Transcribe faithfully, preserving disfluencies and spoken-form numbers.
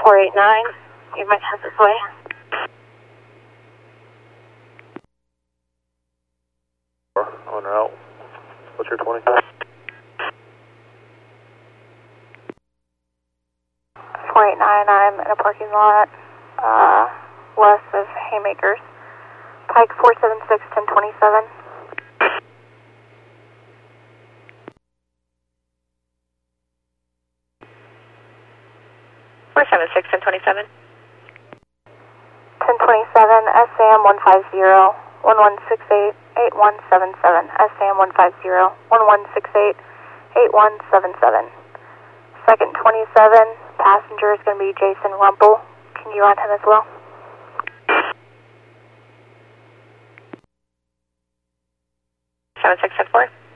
four eight nine, you might have this way. On route. What's your twenty? four eight nine, I'm in a parking lot uh, west of Haymakers. Pike four seven six, ten twenty-seven. four seven six, ten twenty-seven. ten twenty-seven, S A M one five zero, one one six eight, eight one seven seven. S A M one five zero, one one six eight, eight one seven seven. Second twenty-seven, passenger is going to be Jason Rumpel. Can you run him as well? seven six seven four.